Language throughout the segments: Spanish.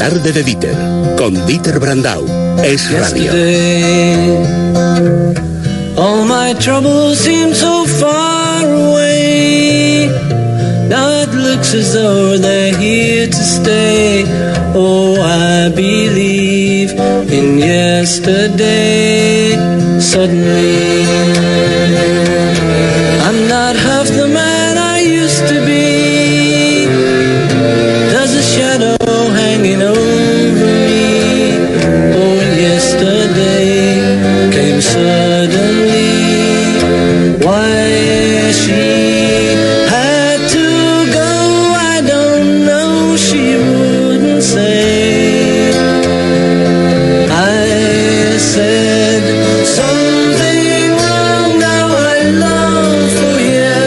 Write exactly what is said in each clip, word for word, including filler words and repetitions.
tarde de Dieter, con Dieter Brandau. Es radio. All my troubles seem so far away. Now it looks as though they're here to stay. Oh, I believe in yesterday. Suddenly, I'm not half the man I used to be. There's a shadow hanging over me. Oh, yesterday came suddenly. Why she had to go, I don't know, she wouldn't say. I said something wrong, now I long for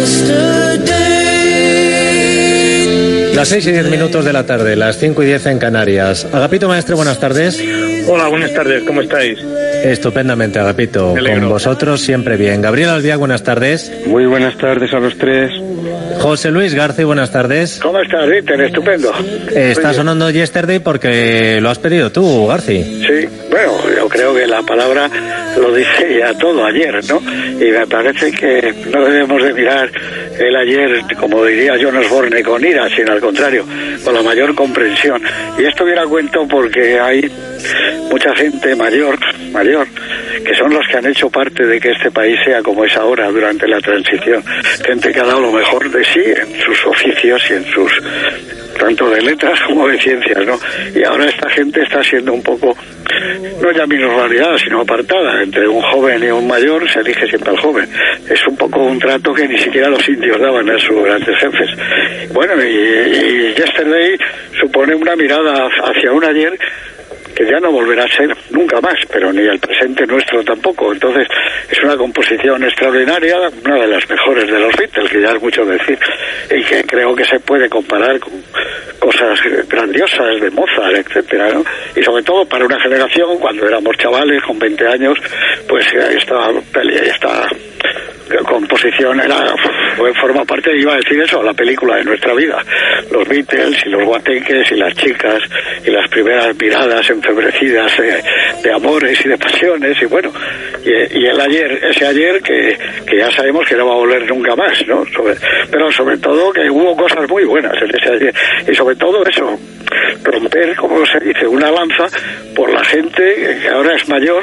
yesterday. Las seis y diez minutos de la tarde, las cinco y diez en Canarias. Agapito Maestre, buenas tardes. Hola, buenas tardes, ¿cómo estáis? Estupendamente, Agapito. Con vosotros siempre bien. Gabriel Albiac, buenas tardes. Muy buenas tardes a los tres. José Luis García, buenas tardes. ¿Cómo estás, Dieter? Estupendo. Está sonando Yesterday porque lo has pedido tú, García. Sí, bueno, yo creo que la palabra lo dice ya todo ayer, ¿no? Y me parece que no debemos de mirar el ayer, como diría John Osborne, con ira, sino al contrario, con la mayor comprensión. Y esto viene a cuento porque hay mucha gente mayor, mayor, que son los que han hecho parte de que este país sea como es ahora durante la transición. Gente que ha dado lo mejor de sí en sus oficios y en sus, tanto de letras como de ciencias, ¿no? Y ahora esta gente está siendo un poco, no ya minusvalorada, sino apartada. Entre un joven y un mayor se elige siempre al joven. Es un poco un trato que ni siquiera los indios daban a sus grandes jefes. Bueno, y, y Yesterday supone una mirada hacia un ayer que ya no volverá a ser nunca más, pero ni el presente nuestro tampoco. Entonces es una composición extraordinaria, una de las mejores de los Beatles, que ya es mucho decir, y que creo que se puede comparar con cosas grandiosas de Mozart, etcétera, ¿no? Y sobre todo para una generación, cuando éramos chavales con veinte años, pues esta esta composición era, forma parte, iba a decir eso, la película de nuestra vida. Los Beatles y los guateques y las chicas y las primeras miradas enfebrecidas de, de amores y de pasiones, y bueno, y, y el ayer, ese ayer que, que ya sabemos que no va a volver nunca más, ¿no? Sobre, pero sobre todo que hubo cosas muy buenas en ese ayer, y sobre todo eso, romper, como se dice, una lanza por la gente que ahora es mayor,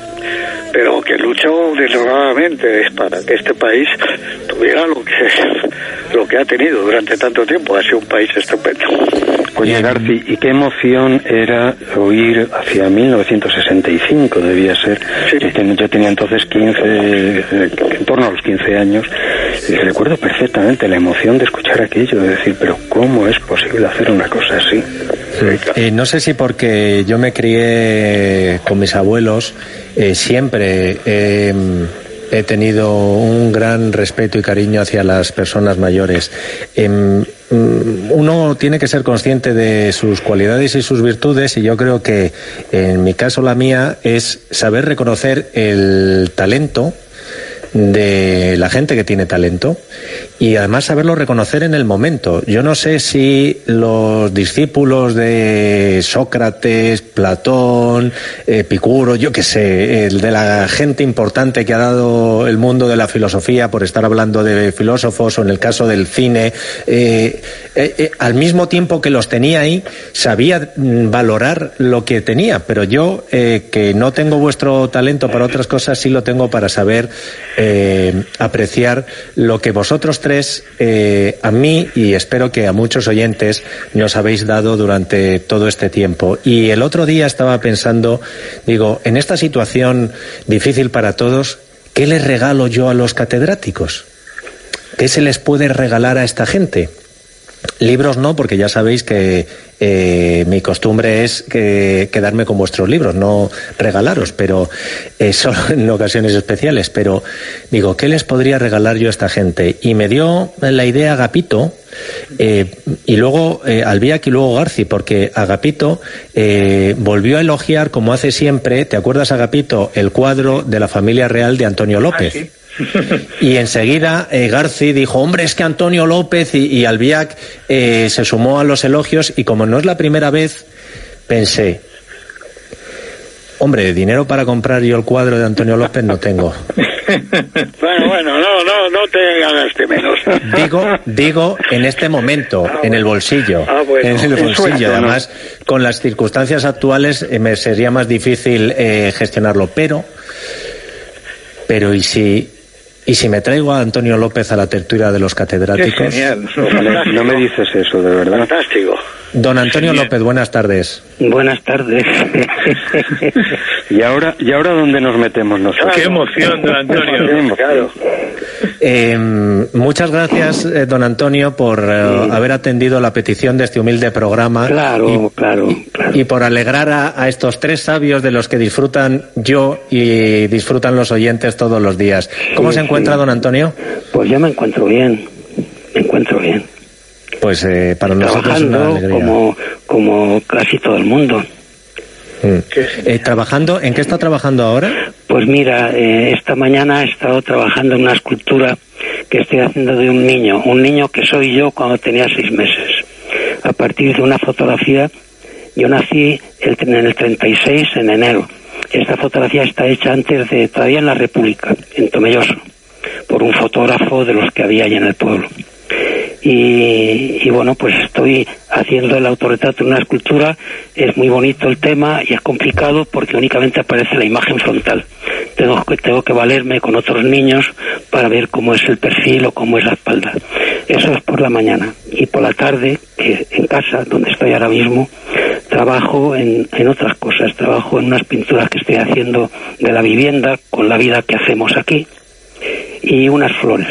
pero que luchó deshoradamente para que este país tuviera lo que lo que ha tenido durante tanto tiempo. Ha sido un país estupendo. Oye, García, ¿y qué emoción era oír hacia mil novecientos sesenta y cinco, debía ser? Sí. Yo tenía entonces quince, en torno a los quince años, y recuerdo perfectamente la emoción de escuchar aquello, de decir, pero ¿cómo es posible hacer una cosa así? Sí. Eh, no sé si porque yo me crié con mis abuelos, eh, siempre eh, he tenido un gran respeto y cariño hacia las personas mayores. Eh, uno tiene que ser consciente de sus cualidades y sus virtudes, y yo creo que en mi caso la mía es saber reconocer el talento de la gente que tiene talento y además saberlo reconocer en el momento. Yo no sé si los discípulos de Sócrates, Platón, Epicuro, yo qué sé, el de la gente importante que ha dado el mundo de la filosofía, por estar hablando de filósofos, o en el caso del cine, eh, eh, eh, al mismo tiempo que los tenía ahí, sabía valorar lo que tenía, pero yo, eh, que no tengo vuestro talento para otras cosas, sí lo tengo para saber eh, apreciar lo que vosotros tres, eh, a mí y espero que a muchos oyentes, nos habéis dado durante todo este tiempo. Y el otro día estaba pensando, digo, en esta situación difícil para todos, ¿qué les regalo yo a los catedráticos? ¿Qué se les puede regalar a esta gente? Libros no, porque ya sabéis que eh, mi costumbre es que, quedarme con vuestros libros, no regalaros, pero eh, solo en ocasiones especiales. Pero digo, ¿qué les podría regalar yo a esta gente? Y me dio la idea Agapito, eh, y luego eh, Albiac y luego Garci, porque Agapito eh, volvió a elogiar, como hace siempre, ¿te acuerdas, Agapito, el cuadro de la familia real de Antonio López? Ah, ¿sí? Y enseguida eh, Garci dijo, hombre, es que Antonio López, y, y Albiac eh, se sumó a los elogios, y como no es la primera vez, pensé, hombre, dinero para comprar yo el cuadro de Antonio López no tengo. Bueno, bueno, no, no, no te hagas de menos. Digo, digo en este momento, ah, en el bolsillo. Ah, bueno. En el bolsillo. Suerte, Además, ¿no? Con las circunstancias actuales eh, me sería más difícil eh, gestionarlo, pero, pero ¿y si, y si me traigo a Antonio López a la tertulia de los catedráticos? Qué genial. No, no me dices eso, de verdad. Fantástico. Don Antonio Genial. López, buenas tardes. Buenas tardes. ¿Y ahora, ¿Y ahora dónde nos metemos nosotros? Qué emoción, don Antonio. Claro. Eh, muchas gracias, eh, don Antonio, por eh, sí. haber atendido la petición de este humilde programa. Claro, y, claro, claro. Y por alegrar a, a estos tres sabios de los que disfrutan yo y disfrutan los oyentes todos los días. ¿Cómo sí, se encuentra, sí. don Antonio? Pues yo me encuentro bien, me encuentro bien. Pues eh, para nosotros es una alegría. Como, como casi todo el mundo. Mm. Eh, ¿Trabajando? ¿En qué está trabajando ahora? Pues mira, eh, esta mañana he estado trabajando en una escultura que estoy haciendo de un niño, un niño que soy yo cuando tenía seis meses. A partir de una fotografía, yo nací el, en el treinta y seis, en enero. Esta fotografía está hecha antes de, todavía en la República, en Tomelloso, por un fotógrafo de los que había allí en el pueblo. Y, y bueno, pues estoy haciendo el autorretrato en una escultura. Es muy bonito el tema y es complicado porque únicamente aparece la imagen frontal. Tengo que, tengo que valerme con otros niños para ver cómo es el perfil o cómo es la espalda. Eso es por la mañana. Y por la tarde, que en casa, donde estoy ahora mismo, trabajo en, en otras cosas. Trabajo en unas pinturas que estoy haciendo de la vivienda con la vida que hacemos aquí y unas flores.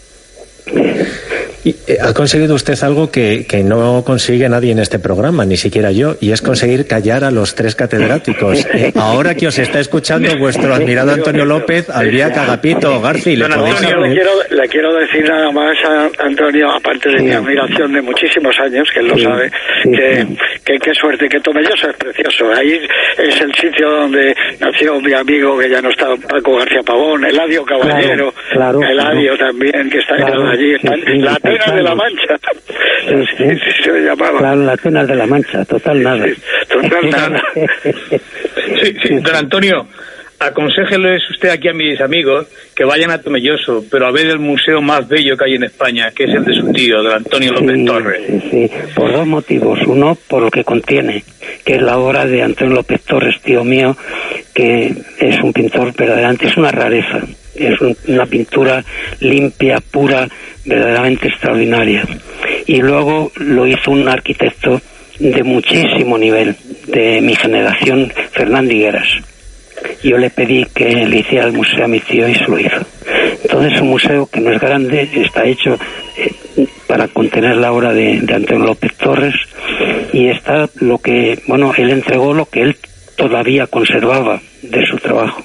Y ha conseguido usted algo que, que no consigue nadie en este programa, ni siquiera yo, y es conseguir callar a los tres catedráticos. Eh, ahora que os está escuchando vuestro admirado Antonio López, Albiac, Agapito, Garci, le podéis Antonio, le quiero, le quiero decir nada más a Antonio, aparte de mi admiración de muchísimos años, que él lo sabe, que, que qué suerte, que Tomelloso es precioso. Ahí es el sitio donde nació mi amigo, que ya no está, Paco García Pavón, Eladio Caballero, claro, claro, Eladio claro. también, que está claro, allí, sí, sí, la Atenas de la Mancha. Sí, sí. Sí, sí, se llamaba. Claro, la Atenas de la Mancha, total nada. Sí, total nada. Sí, sí, don Antonio, aconséjeles usted aquí a mis amigos que vayan a Tomelloso, pero a ver el museo más bello que hay en España, que es el de su tío, don Antonio López sí, Torres. Sí, sí, por dos motivos. Uno, por lo que contiene, que es la obra de Antonio López Torres, tío mío, que es un pintor verdaderamente, es una rareza. Es un, una pintura limpia, pura, verdaderamente extraordinaria. Y luego lo hizo un arquitecto de muchísimo nivel, de mi generación, Fernando Higueras. Yo le pedí que le hiciera el museo a mi tío y se lo hizo. Entonces, es un museo que no es grande, está hecho eh, para contener la obra de, de Antonio López Torres, y está lo que, bueno, él entregó lo que él todavía conservaba de su trabajo.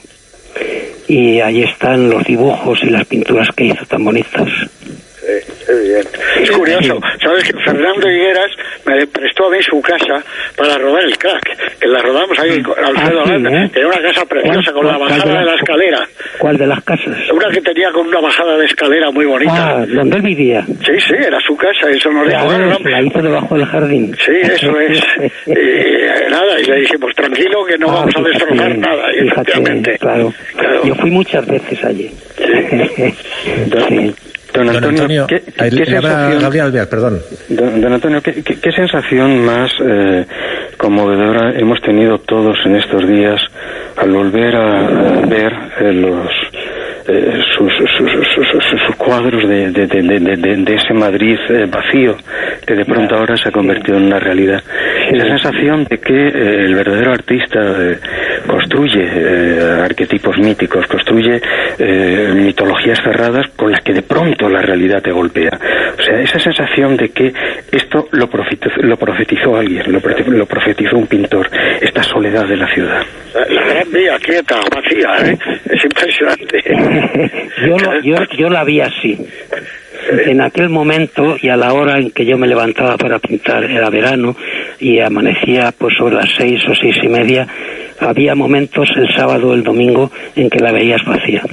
Y ahí están los dibujos y las pinturas que hizo tan bonitas. Sí, qué bien. Es curioso, ¿sabes que Fernando Higueras me prestó a mí su casa para rodar el Crack? Que la rodamos ahí con Alfredo ah, sí, Landa. ¿eh? Tenía una casa preciosa con la bajada de, de la escalera. ¿Cuál de las casas? Una que tenía con una bajada de escalera muy bonita. Ah, ¿dónde él vivía? Sí, sí, era su casa, eso nos dijo. Bueno, la hizo debajo del jardín. Sí, eso es. Y eh, nada, y le dijimos, tranquilo que no ah, vamos fíjate, a destrozar nada. Y fíjate, claro. claro. Yo fui muchas veces allí. Sí. sí. Don Antonio, don Antonio ¿qué, qué, qué sensación, Gabriel Albiac, perdón. Don, don Antonio, ¿qué, qué, qué sensación más eh, conmovedora hemos tenido todos en estos días al volver a, a ver eh, los eh, sus, sus, sus, sus, sus cuadros de, de, de, de, de, de ese Madrid eh, vacío que de pronto ahora se ha convertido en una realidad? Esa sensación de que eh, el verdadero artista eh, construye eh, arquetipos míticos, construye eh, mitologías cerradas con las que de pronto la realidad te golpea. O sea, esa sensación de que esto lo profetizó, lo profetizó alguien, lo, lo profetizó un pintor, esta soledad de la ciudad. La gran vía quieta, vacía, ¿eh? Es impresionante. yo, lo, yo, yo la vi así. En aquel momento y a la hora en que yo me levantaba para pintar, era verano y amanecía pues sobre las seis o seis y media, había momentos el sábado o el domingo en que la veías vacía.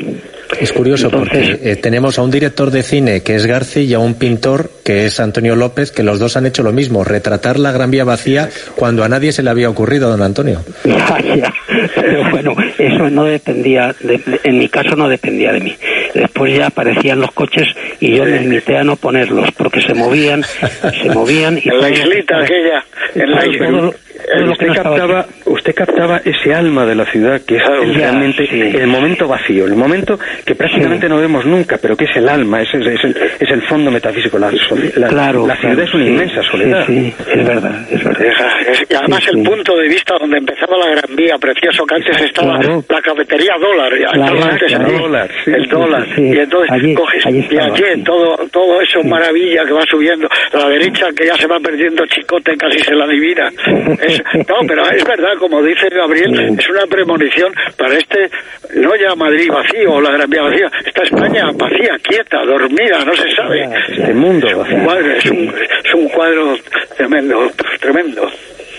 Es curioso. Entonces, porque eh, tenemos a un director de cine que es Garci y a un pintor que es Antonio López, que los dos han hecho lo mismo, retratar la Gran Vía vacía cuando a nadie se le había ocurrido, don Antonio. Ya, ya. Pero bueno, eso no dependía, de, de, en mi caso no dependía de mí. Después ya aparecían los coches y yo me limité a no ponerlos porque se movían, se movían. Y en la islita aquella, en la isla. Todo, todo usted, captaba, usted captaba ese alma de la ciudad que es ya, realmente sí. el momento vacío, el momento que prácticamente sí. no vemos nunca, pero que es el alma, es, es, es, el, es el fondo metafísico. La, la, claro, la ciudad claro, es una sí, inmensa soledad. Sí, sí, es verdad, es verdad. Es, y además sí, el sí. punto de vista donde empezaba la Gran Vía, precioso, que antes estaba claro. la cafetería Dólar, ya, claro, antes claro. el dólar, sí, el dólar, sí, sí. y entonces allí, coges allí y estaba, allí sí. todo, todo eso sí. maravilla que va subiendo, a la derecha que ya se va perdiendo Chicote, casi se la adivina. Es, no, pero es verdad, como dice Gabriel, sí. es una premonición para este, no ya Madrid vacío o la Gran Vía vacía, está España vacía, quieta, dormida, no se sabe. Este mundo es un cuadro, es un, es un cuadro tremendo, tremendo.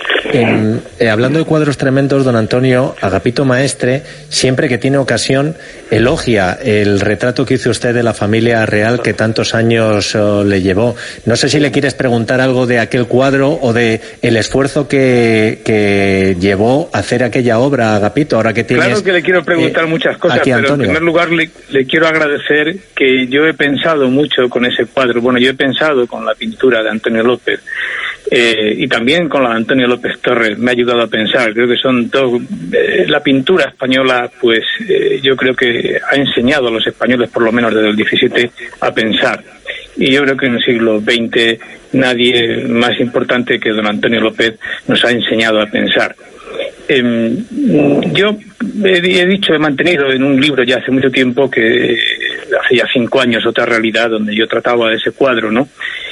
En, eh, hablando de cuadros tremendos, don Antonio, Agapito Maestre, siempre que tiene ocasión, elogia el retrato que hizo usted de la familia real que tantos años oh, le llevó. No sé si le quieres preguntar algo de aquel cuadro o de el esfuerzo que, que llevó a hacer aquella obra, Agapito, ahora que tienes... Claro que le quiero preguntar eh, muchas cosas, aquí, pero en primer lugar le, le quiero agradecer que yo he pensado mucho con ese cuadro. Bueno, yo he pensado con la pintura de Antonio López. Eh, y también con la de Antonio López Torres me ha ayudado a pensar. Creo que son dos, eh, la pintura española, pues eh, yo creo que ha enseñado a los españoles, por lo menos desde el diecisiete, a pensar. Y yo creo que en el siglo veinte nadie más importante que don Antonio López nos ha enseñado a pensar. Eh, yo he, he dicho, he mantenido en un libro ya hace mucho tiempo, que hace ya cinco años, Otra Realidad, donde yo trataba de ese cuadro, ¿no?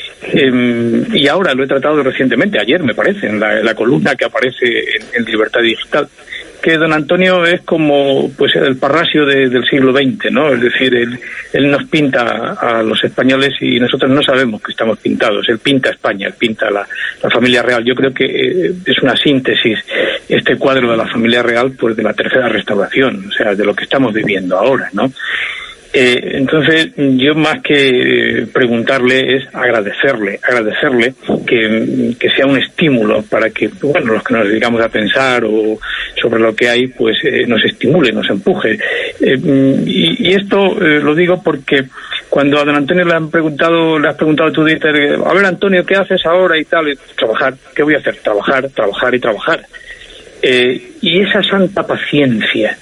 Eh, y ahora lo he tratado recientemente, ayer me parece, en la, en la columna que aparece en, en Libertad Digital, que don Antonio es como pues el Parrasio de, del siglo veinte, ¿no? Es decir, él, él nos pinta a los españoles y nosotros no sabemos que estamos pintados. Él pinta España, él pinta la, la familia real. Yo creo que eh, es una síntesis este cuadro de la familia real, pues de la tercera restauración, o sea, de lo que estamos viviendo ahora, ¿no? Eh, entonces, yo más que preguntarle es agradecerle, agradecerle que, que sea un estímulo para que, bueno, los que nos dedicamos a pensar o sobre lo que hay, pues eh, nos estimule, nos empuje. Eh, y, y esto eh, lo digo porque cuando a don Antonio le han preguntado, le has preguntado tú, Dieter, a ver, Antonio, ¿qué haces ahora y tal? Y, trabajar, ¿qué voy a hacer? Trabajar, trabajar y trabajar. Eh, y esa santa paciencia,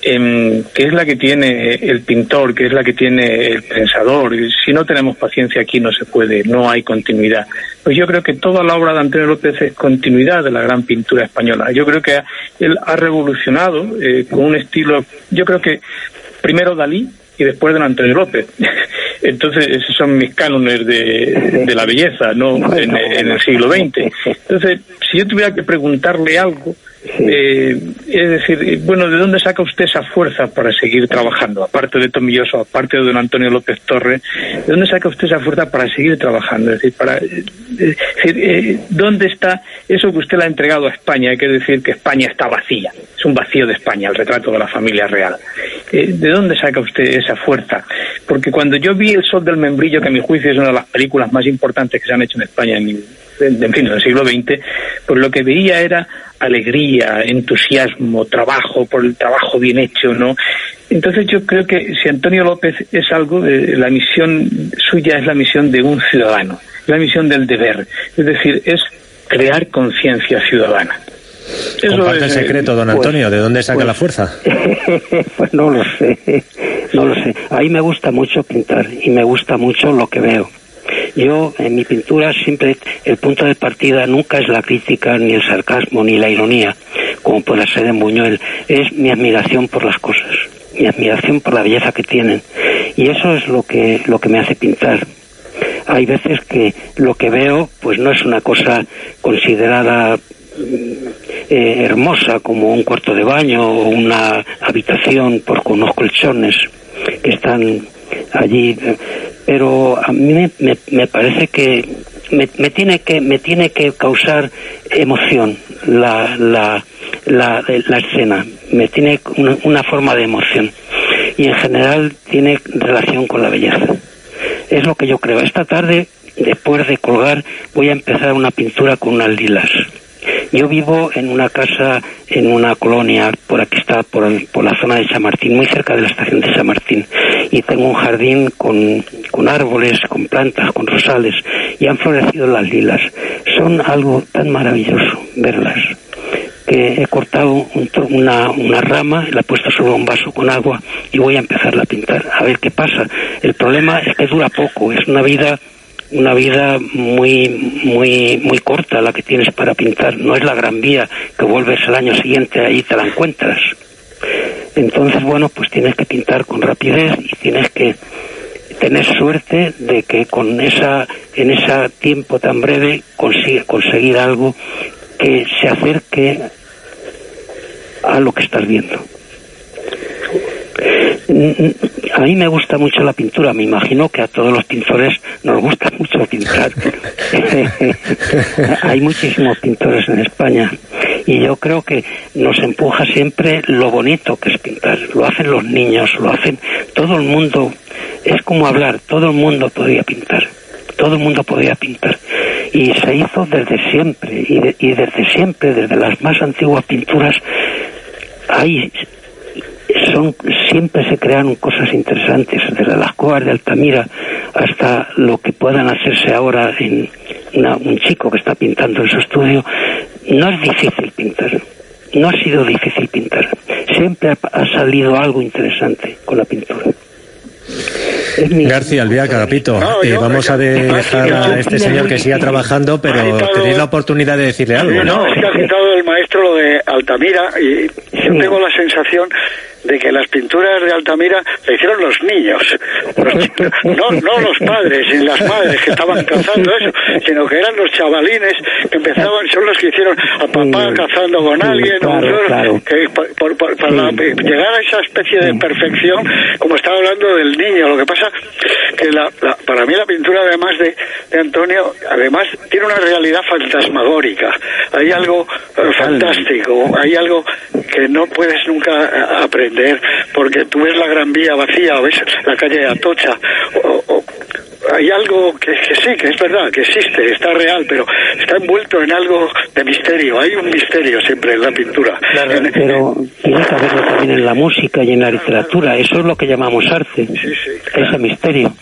eh, que es la que tiene el pintor, que es la que tiene el pensador, y si no tenemos paciencia aquí no se puede, no hay continuidad. Pues yo creo que toda la obra de Antonio López es continuidad de la gran pintura española. Yo creo que él ha revolucionado eh, con un estilo, yo creo que primero Dalí y después don Antonio López. Entonces, esos son mis cánones de, de la belleza, ¿no? En, en el siglo veinte. Entonces, si yo tuviera que preguntarle algo, eh, es decir, bueno, ¿de dónde saca usted esa fuerza para seguir trabajando? Aparte de Tomilloso, aparte de don Antonio López Torres, ¿de dónde saca usted esa fuerza para seguir trabajando? Es decir, para, es decir, eh, ¿dónde está eso que usted le ha entregado a España? Que es decir, que España está vacía. Es un vacío de España, el retrato de la familia real. Eh, ¿De dónde saca usted esa fuerza? Porque cuando yo vi El Sol del Membrillo, que a mi juicio es una de las películas más importantes que se han hecho en España en, en, en fin, en el siglo veinte, pues lo que veía era alegría, entusiasmo, trabajo, por el trabajo bien hecho, ¿no? Entonces yo creo que si Antonio López es algo, eh, la misión suya es la misión de un ciudadano, la misión del deber, es decir, es crear conciencia ciudadana. Eso comparte es el secreto, don Antonio, pues, ¿de dónde saca pues, la fuerza? Pues no lo sé, no lo sé. A mí me gusta mucho pintar y me gusta mucho lo que veo. Yo, en mi pintura, siempre el punto de partida nunca es la crítica, ni el sarcasmo, ni la ironía, como puede ser en Buñuel. Es mi admiración por las cosas, mi admiración por la belleza que tienen. Y eso es lo que, lo que me hace pintar. Hay veces que lo que veo, pues no es una cosa considerada eh, hermosa, como un cuarto de baño o una habitación por con unos colchones que están allí, pero a mí me, me, me parece que me, me tiene que me tiene que causar emoción la la la, la escena, me tiene una, una forma de emoción. y en general tiene relación con la belleza. Es lo que yo creo. Esta tarde, después de colgar, voy a empezar una pintura con unas lilas. Yo vivo en una casa, en una colonia, por aquí está, por, el, por la zona de Chamartín, muy cerca de la estación de Chamartín, y tengo un jardín con, con árboles, con plantas, con rosales, y han florecido las lilas. Son algo tan maravilloso verlas, que he cortado un, una, una rama, la he puesto sobre un vaso con agua y voy a empezar a pintar, a ver qué pasa. El problema es que dura poco, es una vida... una vida muy muy muy corta la que tienes para pintar. No es la Gran Vía que vuelves al año siguiente, ahí te la encuentras. Entonces, bueno, pues tienes que pintar con rapidez y tienes que tener suerte de que con esa en ese tiempo tan breve consigue, conseguir algo que se acerque a lo que estás viendo. A mí me gusta mucho la pintura, me imagino que a todos los pintores nos gusta mucho pintar. Hay muchísimos pintores en España y yo creo que nos empuja siempre lo bonito que es pintar. Lo hacen los niños, lo hacen todo el mundo. Es como hablar, todo el mundo podía pintar, todo el mundo podía pintar. Y se hizo desde siempre, y, de, y desde siempre, desde las más antiguas pinturas, hay... Son, siempre se crearon cosas interesantes, desde las cuevas de Altamira hasta lo que puedan hacerse ahora en una, un chico que está pintando en su estudio. No es difícil pintar, no ha sido difícil pintar, siempre ha, ha salido algo interesante con la pintura. García Albiac, Agapito, No, eh, yo, vamos a dejar yo, a este señor que siga trabajando, pero agitado, tenéis la oportunidad de decirle algo, no, ¿no? es que ha citado el maestro lo de Altamira y yo tengo la sensación de que las pinturas de Altamira le hicieron los niños, los, no, no los padres y las madres que estaban cazando eso, sino que eran los chavalines que empezaban, son los que hicieron a papá cazando con alguien, claro, o, claro. que por, por, por, para llegar a esa especie de perfección, como estaba hablando del niño. Lo que pasa que la, la, para mí la pintura, además de, de Antonio, además tiene una realidad fantasmagórica, hay algo eh, fantástico, hay algo que no puedes nunca aprender, porque tú ves la Gran Vía vacía, o ves la calle de Atocha, o, o hay algo que, que sí, que es verdad, que existe, está real, pero está envuelto en algo de misterio. Hay un misterio siempre en la pintura. Claro, en, pero tiene que haberlo también en la música y en la literatura. Eso es lo que llamamos arte, sí, sí, claro. Ese misterio.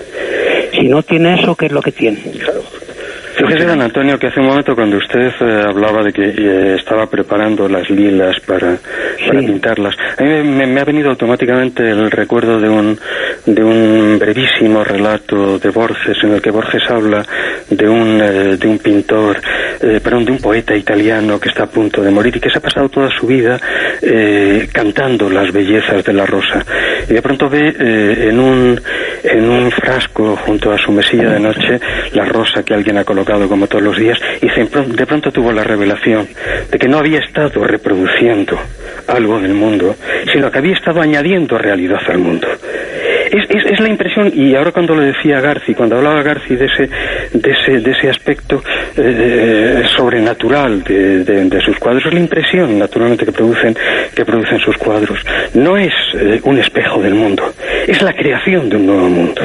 Si no tiene eso, ¿qué es lo que tiene? Claro. Fíjese, don Antonio, que hace un momento cuando usted eh, hablaba de que eh, estaba preparando las lilas para, para Sí. pintarlas, a mí me, me ha venido automáticamente el recuerdo de un, de un brevísimo relato de Borges, en el que Borges habla de un, eh, de un pintor, eh, perdón, de un poeta italiano que está a punto de morir y que se ha pasado toda su vida eh, cantando las bellezas de la rosa. Y de pronto ve eh, en, un, en un frasco junto a su mesilla de noche la rosa que alguien ha colocado como todos los días, y de pronto tuvo la revelación de que no había estado reproduciendo algo del mundo, sino que había estado añadiendo realidad al mundo. Es, es, es la impresión, y ahora cuando lo decía Garci, cuando hablaba Garci de ese, de ese, de ese aspecto eh, sobrenatural de, de, de sus cuadros, es la impresión naturalmente que producen, que producen sus cuadros. No es eh, un espejo del mundo, es la creación de un nuevo mundo.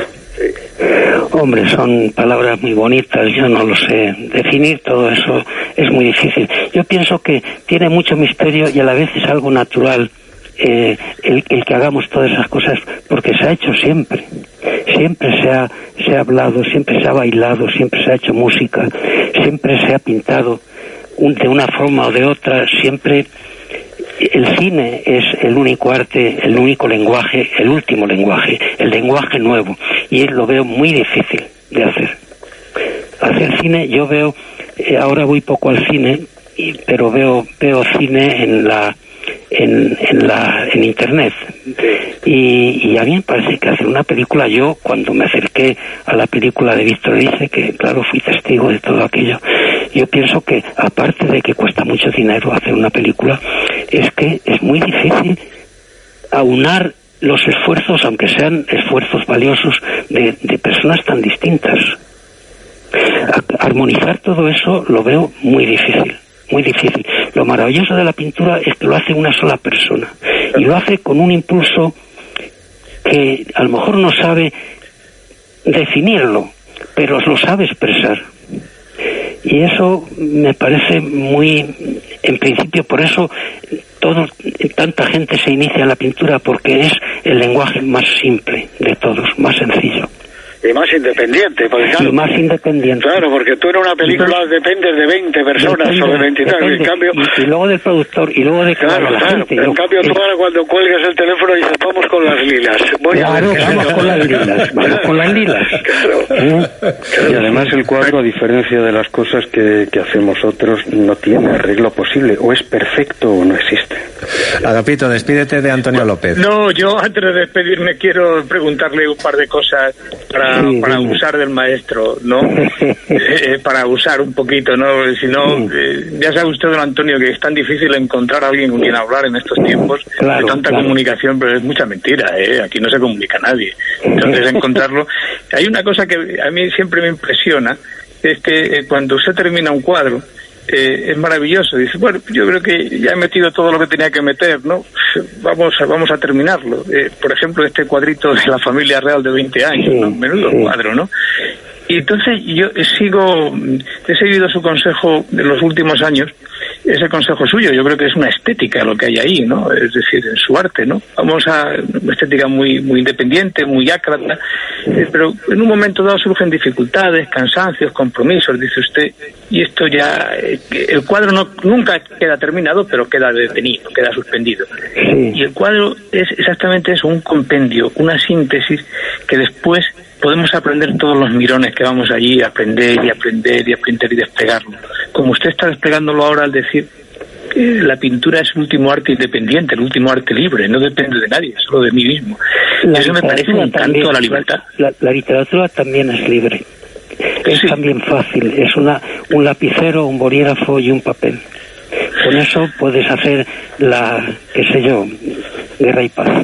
Hombre, son palabras muy bonitas, yo no lo sé definir, todo eso es muy difícil. Yo pienso que tiene mucho misterio y a la vez es algo natural, eh, el, el que hagamos todas esas cosas, porque se ha hecho siempre, siempre se ha, se ha hablado, siempre se ha bailado, siempre se ha hecho música, siempre se ha pintado un, de una forma o de otra, siempre. El cine es el único arte, el único lenguaje, el último lenguaje, el lenguaje nuevo, y lo veo muy difícil de hacer. Hacer cine, yo veo, eh, ahora voy poco al cine, y, pero veo veo cine en la en, en la en internet, y, y a mí me parece que hacer una película, yo cuando me acerqué a la película de Víctor Erice, que claro fui testigo de todo aquello, yo pienso que aparte de que cuesta mucho dinero hacer una película, es que es muy difícil aunar los esfuerzos, aunque sean esfuerzos valiosos, de, de personas tan distintas. A, armonizar todo eso lo veo muy difícil, muy difícil. Lo maravilloso de la pintura es que lo hace una sola persona, y lo hace con un impulso que a lo mejor no sabe definirlo, pero lo sabe expresar. Y eso me parece muy, en principio, por eso todo, tanta gente se inicia en la pintura, porque es el lenguaje más simple de todos, más sencillo. Y más independiente, porque claro, y más independiente. Claro, porque tú en una película Entonces, dependes de veinte personas depende, o de veintitrés, depende, en cambio... Y, y luego del productor, y luego de claro, la claro, gente. en Yo, cambio tú eh, ahora cuando cuelgues el teléfono dices, vamos con las lilas. Voy claro, a ver, vamos con las lilas, vamos con las lilas. Claro. ¿Eh? Y además el cuadro, a diferencia de las cosas que, que hacemos otros, no tiene arreglo posible, o es perfecto o no existe. Agapito, despídete de Antonio López. No, yo antes de despedirme quiero preguntarle un par de cosas para, Sí, para dime. abusar del maestro, ¿no? eh, para abusar un poquito, ¿no? Si no, eh, ya sabe usted, don Antonio, que es tan difícil encontrar a alguien con quien hablar en estos tiempos, Claro, de tanta claro. comunicación, pero es mucha mentira, ¿eh? Aquí no se comunica nadie. Entonces, encontrarlo... Hay una cosa que a mí siempre me impresiona, es que eh, cuando usted termina un cuadro, Eh, es maravilloso. Dice, bueno, yo creo que ya he metido todo lo que tenía que meter, ¿no? Vamos a, vamos a terminarlo. Eh, por ejemplo, este cuadrito de la familia real de veinte años, ¿no? Menudo cuadro, ¿no? Y entonces yo sigo, he seguido su consejo de los últimos años, ese consejo suyo. Yo creo que es una estética lo que hay ahí, ¿no? Es decir, en su arte, ¿no? Vamos a una estética muy muy independiente, muy ácrata, eh, pero en un momento dado surgen dificultades, cansancios, compromisos, dice usted, y esto ya, eh, el cuadro no nunca queda terminado, pero queda detenido, queda suspendido. Sí. Y el cuadro es exactamente eso, un compendio, una síntesis que después podemos aprender todos los mirones que vamos allí, aprender y aprender y aprender y desplegarlo. Como usted está desplegándolo ahora al decir que la pintura es el último arte independiente, el último arte libre, no depende de nadie, solo de mí mismo. La Eso me parece un literatura también- canto a la libertad. La, la literatura también es libre. Es Sí. también fácil. Es una un lapicero, un bolígrafo y un papel. Con eso puedes hacer la, qué sé yo, Guerra y Paz.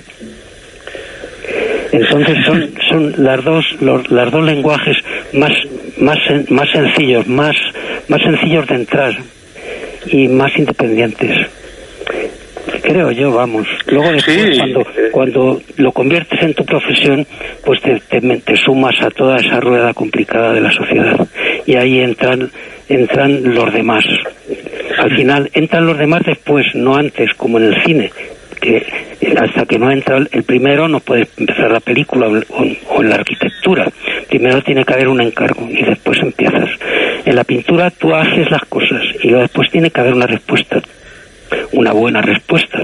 Entonces son son las dos los, las dos lenguajes más más sen- más sencillos, más más sencillos de entrar y más independientes. Creo yo, vamos. Luego después, Sí. cuando cuando lo conviertes en tu profesión, pues te, te, te sumas a toda esa rueda complicada de la sociedad. Y ahí entran entran los demás. Al final entran los demás después, no antes, como en el cine, que hasta que no entra el primero no puedes empezar la película, o, o en la arquitectura. Primero tiene que haber un encargo y después empiezas. En la pintura tú haces las cosas y luego después tiene que haber una respuesta, una buena respuesta.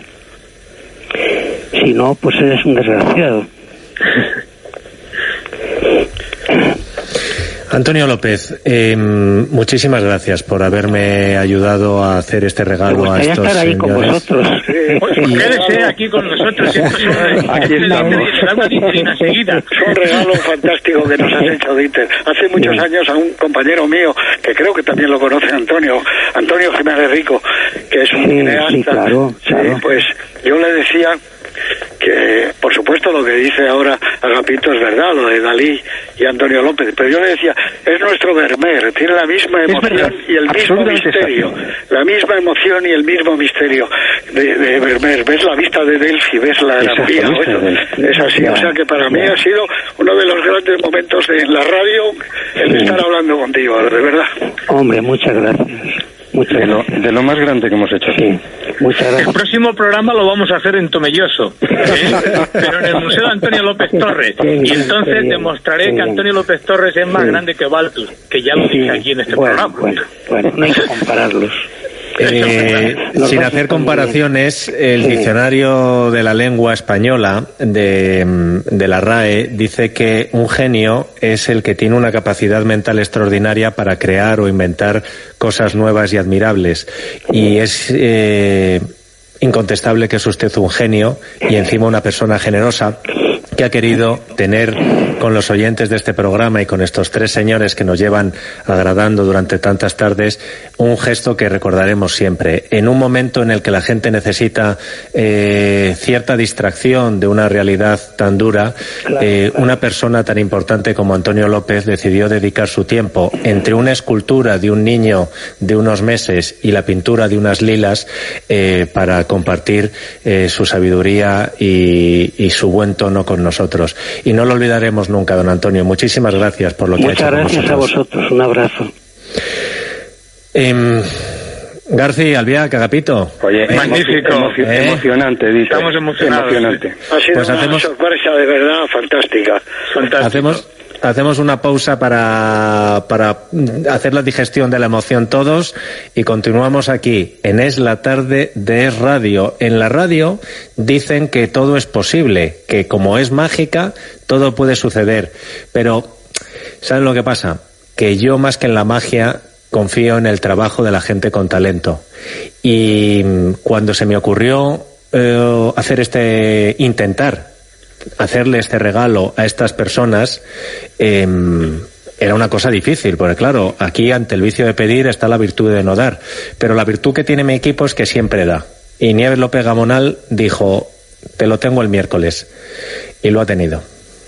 Si no, pues eres un desgraciado. Antonio López, eh, muchísimas gracias por haberme ayudado a hacer este Me regalo a gustaría estos estar ahí con señores. vosotros. Pues quédese aquí con nosotros. Esto es una- Aquí le da- estamos. le da una disciplina seguida. Es un regalo fantástico que nos has hecho, Dieter. Hace muchos años a un compañero mío, que creo que también lo conoce Antonio, Antonio Jiménez Rico, que es un Sí, cineasta. sí, claro, Sí, claro. pues yo le decía que, por supuesto, lo que dice ahora Agapito es verdad, lo de Dalí y Antonio López, pero yo le decía, es nuestro Vermeer, tiene la misma Es emoción verdad, y el mismo absolutamente misterio, la misma emoción y el mismo misterio de, de Vermeer. Ves la vista de Delphi, ves la Gran Exacto, Vía, vista de oye, Delphi. es así, o sea que para mí ha sido uno de los grandes momentos de la radio el estar hablando contigo, de verdad. Hombre, muchas gracias. Muchas De lo, gracias. de lo más grande que hemos hecho. Sí, muchas El gracias. próximo programa lo vamos a hacer en Tomelloso, ¿eh? Pero en el Museo de Antonio López Torres. Qué bien, Y entonces qué bien, demostraré qué que bien. Antonio López Torres es más Sí. grande que Baltus, que ya lo Sí, dije aquí en este bueno, programa. Bueno, bueno, no hay que compararlos. Eh, Los sin dos hacer están muy comparaciones, el Sí. diccionario de la lengua española de, de la R A E dice que un genio es el que tiene una capacidad mental extraordinaria para crear o inventar cosas nuevas y admirables. Y es eh, incontestable que es usted un genio y encima una persona generosa que ha querido tener con los oyentes de este programa y con estos tres señores que nos llevan agradando durante tantas tardes, un gesto que recordaremos siempre. En un momento en el que la gente necesita eh, cierta distracción de una realidad tan dura, eh, una persona tan importante como Antonio López decidió dedicar su tiempo entre una escultura de un niño de unos meses y la pintura de unas lilas eh, para compartir eh, su sabiduría y, y su buen tono con nosotros. Y no lo olvidaremos nunca, don Antonio. Muchísimas gracias por lo que Muchas ha hecho con gracias nosotros. a vosotros. Un abrazo. Eh, García, Albiac, Agapito. Oye, magnífico. Emoci ¿Eh? Emocionante, Dieter. Estamos emocionados. Emocionante. Ha sido Pues una hacemos- sorpresa de verdad fantástica. Fantástico. Hacemos, hacemos una pausa para, para hacer la digestión de la emoción todos y continuamos aquí en Es la Tarde de Es Radio. En la radio dicen que todo es posible, que como es mágica, todo puede suceder. Pero, ¿saben lo que pasa? Que yo más que en la magia confío en el trabajo de la gente con talento. Y cuando se me ocurrió eh, hacer este, intentar hacerle este regalo a estas personas, eh, era una cosa difícil, porque claro, aquí ante el vicio de pedir está la virtud de no dar, pero la virtud que tiene mi equipo es que siempre da. Y Nieves López Gamonal dijo, te lo tengo el miércoles, y lo ha tenido.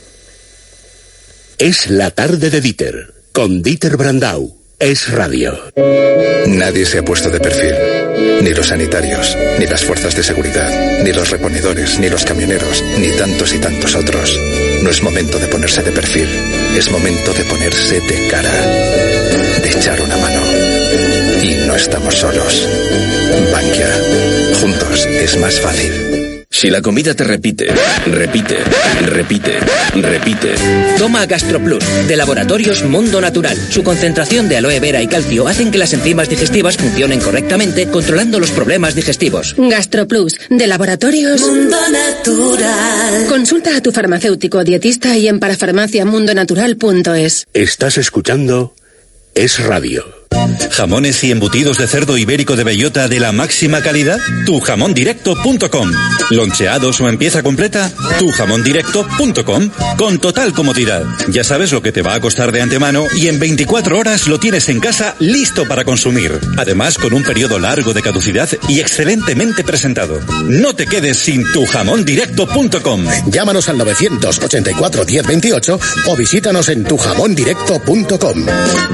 Es la tarde de Dieter, con Dieter Brandau. Es Radio. Nadie se ha puesto de perfil. Ni los sanitarios, ni las fuerzas de seguridad, ni los reponedores, ni los camioneros, ni tantos y tantos otros. No es momento de ponerse de perfil. Es momento de ponerse de cara. De echar una mano. Y no estamos solos. Bankia. Juntos es más fácil. Si la comida te repite, repite, repite, repite. Toma GastroPlus, de Laboratorios Mundo Natural. Su concentración de aloe vera y calcio hacen que las enzimas digestivas funcionen correctamente, controlando los problemas digestivos. GastroPlus, de Laboratorios Mundo Natural. Consulta a tu farmacéutico o dietista y en parafarmacia mundo natural punto es. Estás escuchando Es Radio. Jamones y embutidos de cerdo ibérico de bellota de la máxima calidad, tu jamón directo punto com. Loncheados o en pieza completa, tu jamón directo punto com. Con total comodidad. Ya sabes lo que te va a costar de antemano y en veinticuatro horas lo tienes en casa listo para consumir. Además, con un periodo largo de caducidad y excelentemente presentado. No te quedes sin tu jamón directo punto com. Llámanos al novecientos ochenta y cuatro diez veintiocho o visítanos en tu jamón directo punto com.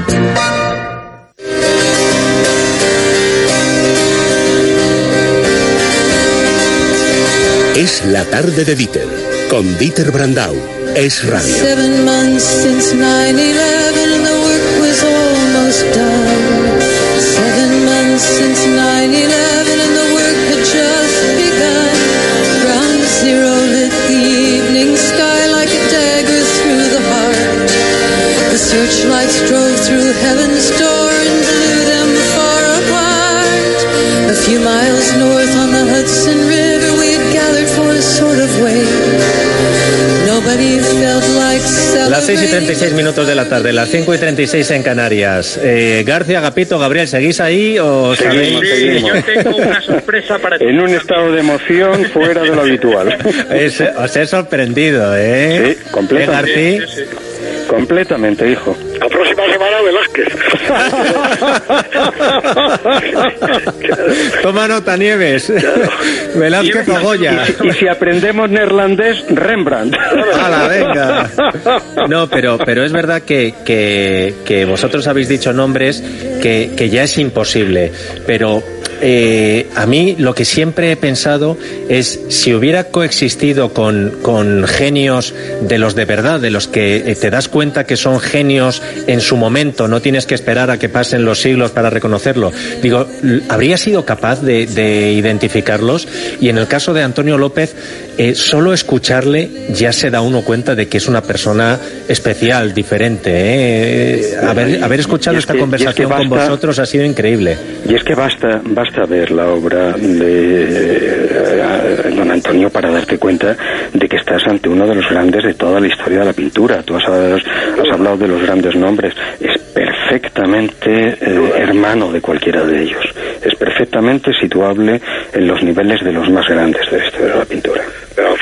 Es la tarde de Dieter, con Dieter Brandau. Es Radio. Seven months since nine eleven and the work was almost done. Seven months since nine eleven and the work had just begun. Ground zero lit the evening sky like a dagger through the heart. The searchlights drove through heaven's door and blew them far apart. A few miles north on the Hudson River we had gathered for a sort of wait. Las seis y treinta y seis minutos de la tarde, las cinco y treinta y seis en Canarias. Eh, García, Agapito, Gabriel, ¿seguís ahí o Seguimos, sabéis? seguimos. Yo tengo una sorpresa para ti. En un estado de emoción fuera de lo habitual. Es, os he sorprendido, ¿eh? Sí, completamente. ¿Eh, García? Sí, sí. Completamente, hijo. La próxima semana Velázquez. Toma nota, Nieves. Velázquez o Goya. Y, y si aprendemos neerlandés, Rembrandt. ¡Hala, venga! No, pero, pero es verdad que, que, que vosotros habéis dicho nombres que, que ya es imposible, pero eh, a mí lo que siempre he pensado es si hubiera coexistido con, con genios de los de verdad, de los que te das cuenta que son genios en su momento, no tienes que esperar a que pasen los siglos para reconocerlo. Digo, ¿habría sido capaz de, de identificarlos? Y en el caso de Antonio López, eh, solo escucharle ya se da uno cuenta de que es una persona especial, diferente. ¿eh? Haber, haber escuchado esta que, conversación es que con basta, vosotros ha sido increíble. Y es que basta, basta ver la obra de eh, don Antonio para darte cuenta de que estás ante uno de los grandes de toda la historia de la pintura. Tú has, has hablado de los grandes nombres. Es perfectamente eh, hermano de cualquiera de ellos. Es perfectamente situable en los niveles de los más grandes de la historia de la pintura. Pero fue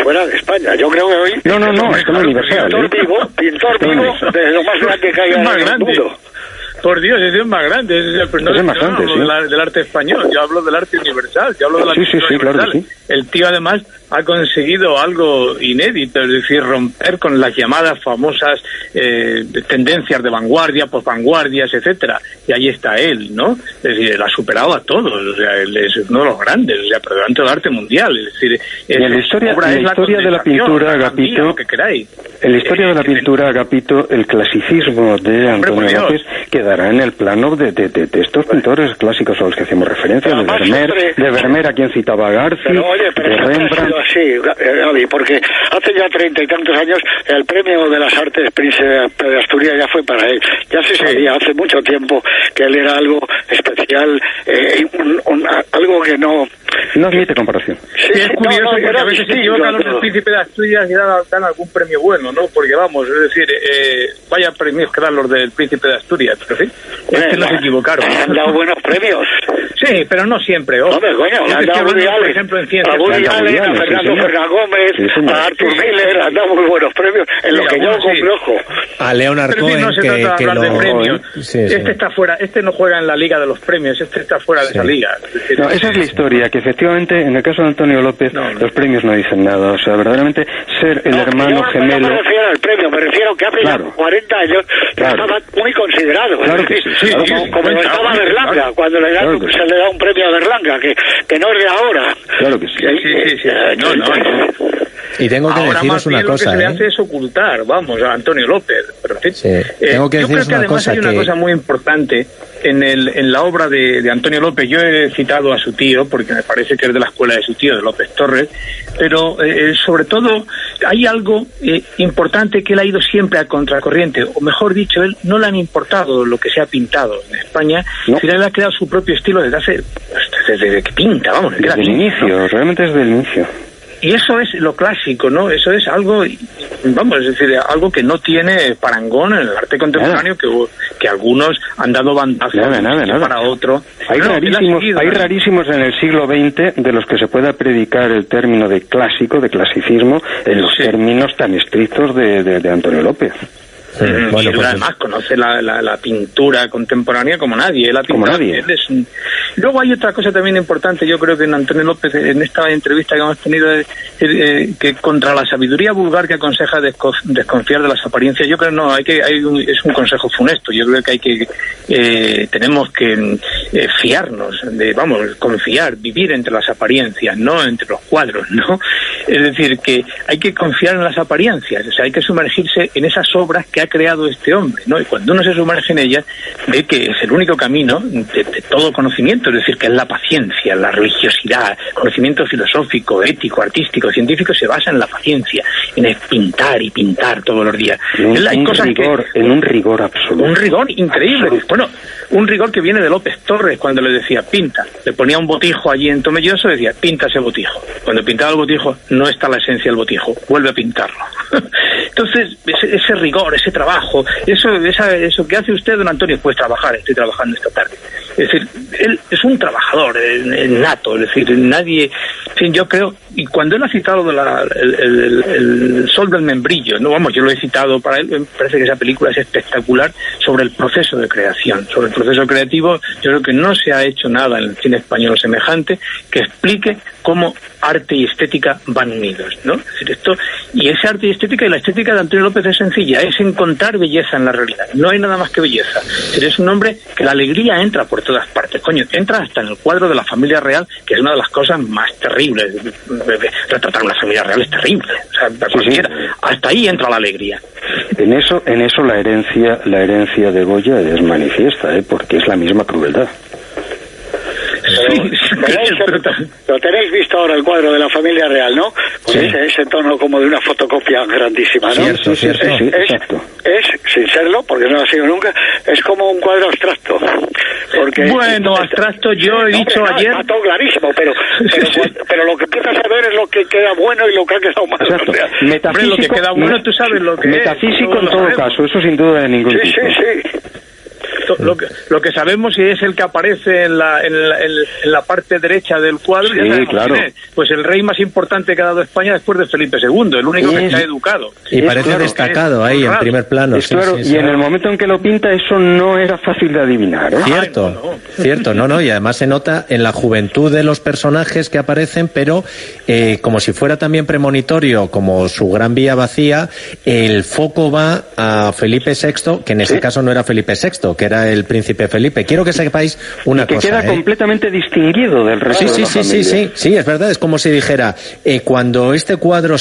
fuera de España. Yo creo que hoy... No, no, no, es como universal. Pintor ¿eh? vivo, pintor vivo, de lo más grande que hay en el mundo. Por Dios, ese es más grande. Ese es el, no, es más grande, no hablo sí. de la, del arte español, yo hablo del arte universal, yo hablo de la sí, sí, sí, universal. claro que sí. El tío además ha conseguido algo inédito, es decir, romper con las llamadas famosas eh, tendencias de vanguardia, posvanguardias, etcétera. Y ahí está él, ¿no? Es decir, él ha superado a todos, o sea, él es uno de los grandes, o sea, pero dentro del arte mundial. Es decir, es, en la historia, en la historia de la pintura, Agapito, lo que queráis. En la historia de la pintura, Agapito, el clasicismo de Antonio López quedará en el plano de, de, de, de estos pintores clásicos a los que hacemos referencia, de Vermeer, de Vermeer a quien citaba Garci, pero, oye, pero de Rembrandt. Sí, Gaby, porque hace ya treinta y tantos años el premio de las artes Príncipe de Asturias ya fue para él. Ya se sabía hace mucho tiempo que él era algo especial, eh, un, un, algo que no... No admite comparación. Sí, es curioso, no, no, porque a veces se equivocan los del Príncipe de Asturias y dan, dan algún premio bueno, ¿no? Porque vamos, es decir, eh, vaya premios que dan los del Príncipe de Asturias, pero sí, es que no se equivocaron. Han dado buenos premios. Sí, pero no siempre, ¿oh? No, pero coño, han dado Woody Allen, por ejemplo, en ciencias. A Woody Allen, a Fernando Fernández Gómez, sí, a Arthur Miller, han dado muy buenos premios, en lo que yo compro, ojo. A Leonard Pero Cohen, no se que, trata de que hablar lo... de premios. Sí, sí. Este está fuera, este no juega en la liga de los premios, este está fuera de Sí. esa liga. Es decir, No, esa es la historia, que efectivamente, en el caso de Antonio López, no, no. los premios no dicen nada. O sea, verdaderamente, ser el no, hermano yo, gemelo... No me refiero al premio, me refiero que hace Claro. ya cuarenta años Claro. estaba muy considerado. Claro es que decir, sí, sí, como, sí, sí. como estaba Claro, Berlanga, claro. cuando le da, Claro que se sí. le da un premio a Berlanga, que, que no es de ahora. Claro que sí. Sí, sí, sí, sí. No, no, no. Y tengo que Ahora deciros más una bien cosa, lo que se le ¿eh? hace es ocultar, vamos, a Antonio López. Pero, en fin, Sí. eh, Tengo que yo creo deciros que una además cosa hay una que- cosa muy importante en, el, en la obra de, de Antonio López. Yo he citado a su tío, porque me parece que es de la escuela de su tío, de López Torres, pero eh, sobre todo hay algo eh, importante que él ha ido siempre a contracorriente, o mejor dicho, él no le han importado lo que se ha pintado en España, No. sino él ha creado su propio estilo desde hace, desde, desde que pinta, vamos, desde que Desde era el niño, ¿no? inicio, realmente desde el inicio. Y eso es lo clásico, ¿no? Eso es algo, vamos, es decir, algo que no tiene parangón en el arte contemporáneo, que, que algunos han dado bandazos Nada, nada, nada. para otro. Hay, No, rarísimos, seguido, hay ¿no? rarísimos en el siglo veinte de los que se pueda predicar el término de clásico, de clasicismo, en los Sí. términos tan estrictos de, de, de Antonio López. Sí, Mm, bueno, y él pues- además conoce la, la, la pintura contemporánea como nadie. Él ha Como pintado- nadie. él es un- Luego hay otra cosa también importante, yo creo que en Antonio López, en esta entrevista que hemos tenido, eh, eh, que contra la sabiduría vulgar que aconseja desco- desconfiar de las apariencias, yo creo no, hay que, hay un- es un consejo funesto. Yo creo que hay que, eh, tenemos que eh, fiarnos, de, vamos, confiar, vivir entre las apariencias, no entre los cuadros, ¿no? Es decir, que hay que confiar en las apariencias, o sea, hay que sumergirse en esas obras que ha creado este hombre, ¿no? Y cuando uno se sumerge en ellas, ve que es el único camino de, de todo conocimiento, es decir, que es la paciencia, la religiosidad, conocimiento filosófico, ético, artístico, científico, se basa en la paciencia, en el pintar y pintar todos los días. En un, Hay un cosas rigor, que, en un rigor absoluto. un rigor increíble. Absoluto. Bueno, un rigor que viene de López Torres cuando le decía pinta. Le ponía un botijo allí en Tomelloso y decía pinta ese botijo. Cuando pintaba el botijo no está la esencia del botijo, vuelve a pintarlo. Entonces, ese, ese rigor, ese trabajo, eso, esa, eso que hace usted, don Antonio, pues trabajar, estoy trabajando esta tarde. Es decir, él es un trabajador eh, nato, es decir, nadie, en fin, yo creo, y cuando él ha citado de la, el, el, el Sol del Membrillo, no vamos, yo lo he citado para él, me parece que esa película es espectacular sobre el proceso de creación, sobre el proceso creativo. Yo creo que no se ha hecho nada en el cine español semejante que explique cómo arte y estética van unidos, ¿no? Es decir, esto, y ese arte y estética, y la estética de Antonio López es sencilla, es encontrar belleza en la realidad, no hay nada más que belleza. Es decir, es un hombre que la alegría entra por todas partes, coño, entra hasta en el cuadro de la familia real, que es una de las cosas más terribles. Retratar una familia real es terrible, o sea, para cualquiera. Hasta ahí entra la alegría. En eso, en eso la herencia, la herencia de Goya es manifiesta, ¿eh? Porque es la misma crueldad. Pero, ¿veréis? Lo tenéis visto ahora el cuadro de la familia real, ¿no? Con Sí. ese, ese tono como de una fotocopia grandísima, ¿no? Cierto, cierto, es, sí, es, exacto. es, sin serlo, porque no lo ha sido nunca, es como un cuadro abstracto. Porque Bueno, abstracto, yo he no, dicho hombre, no, ayer... está todo clarísimo, pero, pero, cu- pero lo que empiezas a ver es lo que queda bueno y lo que ha quedado malo. Exacto. O sea, Metafísico, Hombre, lo que queda bueno, tú sabes lo que es, metafísico todos en lo todo sabemos. caso, eso sin duda de ningún sí, tipo. sí, sí. lo que, lo que sabemos si es el que aparece en la, en la, en la parte derecha del cuadro, sí, ya sabemos claro. quién es. Pues el rey más importante que ha dado España después de Felipe segundo, el único sí. que está educado. Y es parece claro, destacado ahí en primer plano. Es sí, claro, sí, y sí. en el momento en que lo pinta eso no era fácil de adivinar, ¿eh? Cierto, Ay, no, no. cierto, no, no, y además se nota en la juventud de los personajes que aparecen, pero eh, como si fuera también premonitorio, como su Gran Vía Vacía, el foco va a Felipe sexto, que en ese ¿Sí? caso no era Felipe sexto, que era el príncipe Felipe. Quiero que sepáis una y que cosa. queda ¿eh? completamente distinguido del resto sí, de sí, la sí, familia. sí, sí, sí, es verdad, es como si dijera, eh, cuando este cuadro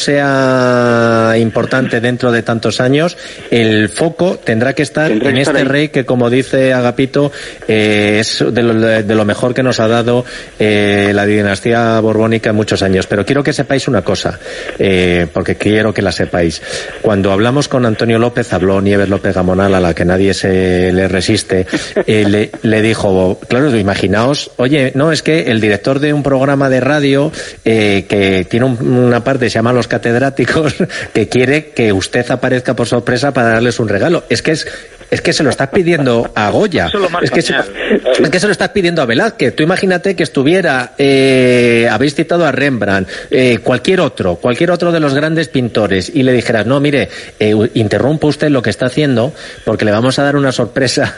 sea importante dentro de tantos años, el foco tendrá que estar tendrá en que este estar rey que, como dice Agapito, eh, es de lo, de lo mejor que nos ha dado eh, la dinastía borbónica en muchos años. Pero quiero que sepáis una cosa, eh, porque quiero que la sepáis. Cuando hablamos con Antonio López, habló Nieves López Gamonal, a la que nadie se le resiste, eh, le, le dijo, claro, imaginaos, oye, no, es que el director de un programa de radio eh, que tiene un, una parte que se llama Los Catedráticos, que quiere que usted aparezca por sorpresa para darles un regalo. Es que es Es que se lo estás pidiendo a Goya. Es que, se, es que se lo estás pidiendo a Velázquez. Tú imagínate que estuviera, eh, habéis citado a Rembrandt, eh, cualquier otro, cualquier otro de los grandes pintores, y le dijeras, no, mire, eh, interrumpa usted lo que está haciendo, porque le vamos a dar una sorpresa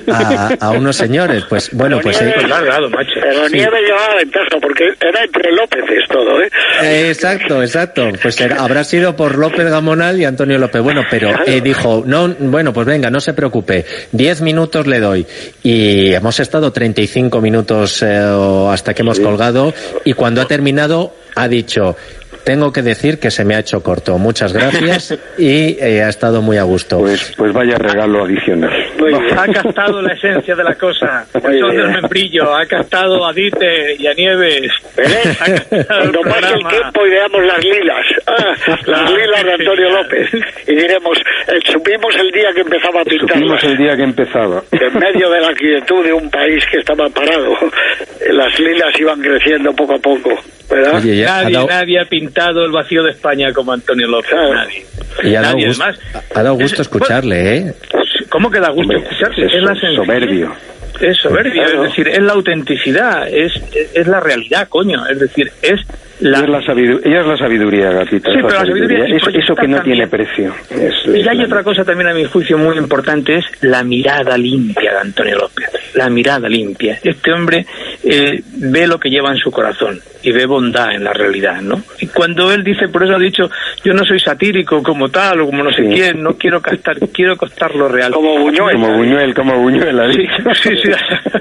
a, a unos señores. Pues bueno, pero pues... Nieves, Eh, largado, macho. Pero sí. Nieves llevaba ventaja, porque era entre Lópezes todo, ¿eh? eh exacto, exacto. Pues era, habrá sido por López Gamonal y Antonio López. Bueno, pero eh, dijo, no, bueno, pues venga, no se preocupe, diez minutos le doy. Y hemos estado treinta y cinco minutos eh, hasta que hemos sí. colgado, y cuando ha terminado ha dicho, tengo que decir que se me ha hecho corto, muchas gracias, y eh, ha estado muy a gusto. Pues, pues vaya regalo adicional. Ha captado la esencia de la cosa, eso del membrillo, ha captado a Dite y a Nieves. ¿Eh? Cuando pase el tiempo y veamos las lilas, ah, las lilas de Antonio López, y diremos, eh, supimos el día que empezaba a pintar. Supimos el día que empezaba. En medio de la quietud de un país que estaba parado, las lilas iban creciendo poco a poco, ¿verdad? Oye, ya, nadie, ha dado... nadie ha pintado el vacío de España como Antonio López, claro. nadie. Y ha dado, nadie, gusto, además, ha dado gusto escucharle, ¿eh? ¿Cómo que da gusto escucharle? Es, es la sencillez. Soberbio. Es soberbio, claro. Es decir, es la autenticidad, es, es la realidad, coño, es decir, es la... Ella es la sabiduría, ella es la sabiduría, gatita. Sí, pero la sabiduría, sabiduría. Es eso que no también. tiene precio. Es, y es hay la... otra cosa también a mi juicio muy importante, es la mirada limpia de Antonio López, la mirada limpia. Este hombre eh, ve lo que lleva en su corazón y ve bondad en la realidad, ¿no? Y cuando él dice, por eso ha dicho, yo no soy satírico como tal o como no sé sí. quién, no quiero captar, quiero costar lo real. Como Buñuel. Como Buñuel, como Buñuel, ha dicho. Sí, sí, sí.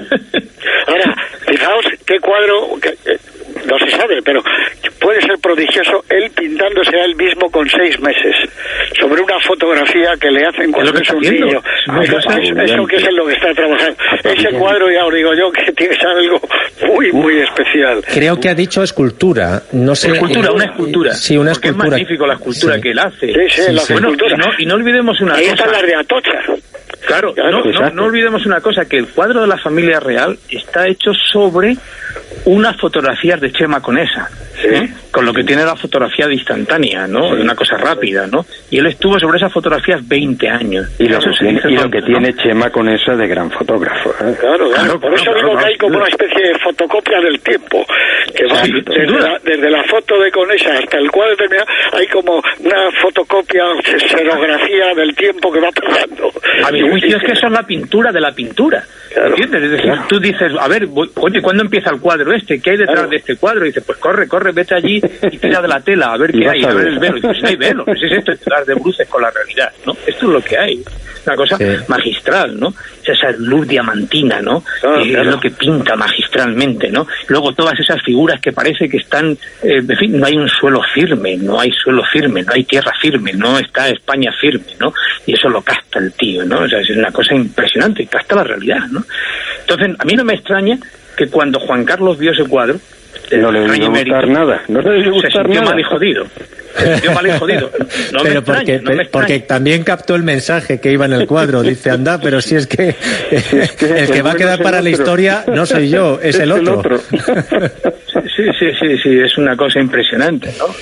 Ahora, fijaos qué cuadro, que, eh, no se sabe, pero puede ser prodigioso él pintándose a él mismo con seis meses sobre una fotografía que le hacen cuando es, es un niño. Ah, eso, eso, eso, eso que es en lo que está trabajando. Ese cuadro, ya os digo yo, que tiene algo muy, muy especial. Creo que ha dicho escultura. No sé. Escultura, una escultura. Sí, una Porque escultura. Es magnífico la escultura sí. que él hace. Sí, sí, sí la sí. escultura. Bueno, y, no, y no olvidemos una Ahí cosa. Ahí están las de Atocha. Claro, claro no, no, no olvidemos una cosa, que el cuadro de la familia real está hecho sobre unas fotografías de Chema Conesa, ¿sí? ¿eh? Con lo que tiene la fotografía de instantánea, ¿no? Sí. Una cosa rápida, ¿no? Y él estuvo sobre esas fotografías veinte años. Y lo, que tiene, y lo que tiene Chema Conesa de gran fotógrafo, ¿eh? Claro, claro, claro, por eso claro, digo claro, que hay como una especie de fotocopia del tiempo, que va sí, desde, la, desde la foto de Conesa hasta el cuadro determinado, hay como una fotocopia, serografía del tiempo que va pasando. A mi juicio es que eso es la pintura de la pintura, claro, ¿entiendes? Es decir, claro. Tú dices, a ver, oye, ¿cuándo empieza el cuadro este? ¿Qué hay detrás claro. de este cuadro? Y dices, pues corre, corre, vete allí y tira de la tela, a ver qué hay, a ver el velo. Y dices, no hay velo, pues es esto, dar de bruces con la realidad, ¿no? Esto es lo que hay, una cosa sí. magistral, ¿no? Esa luz diamantina, ¿no? Claro, eh, claro. Es lo que pinta magistralmente, ¿no? Luego todas esas figuras que parece que están, eh, en fin, no hay un suelo firme, no hay suelo firme, no hay tierra firme, no está España firme, ¿no? Y eso lo capta el tío, ¿no? O sea, es una cosa impresionante, capta la realidad, ¿no? Entonces, a mí no me extraña que cuando Juan Carlos vio ese cuadro, no le debió gustar nada, no le debió gustar se sintió nada. mal y jodido. Se sintió mal y jodido. No pero me extraña, porque, no me porque también captó el mensaje que iba en el cuadro. Dice, anda, pero si es que, si es que el, el que va a quedar para la historia no soy yo, es, es el otro. El otro. Sí, sí, sí, sí, es una cosa impresionante, ¿no?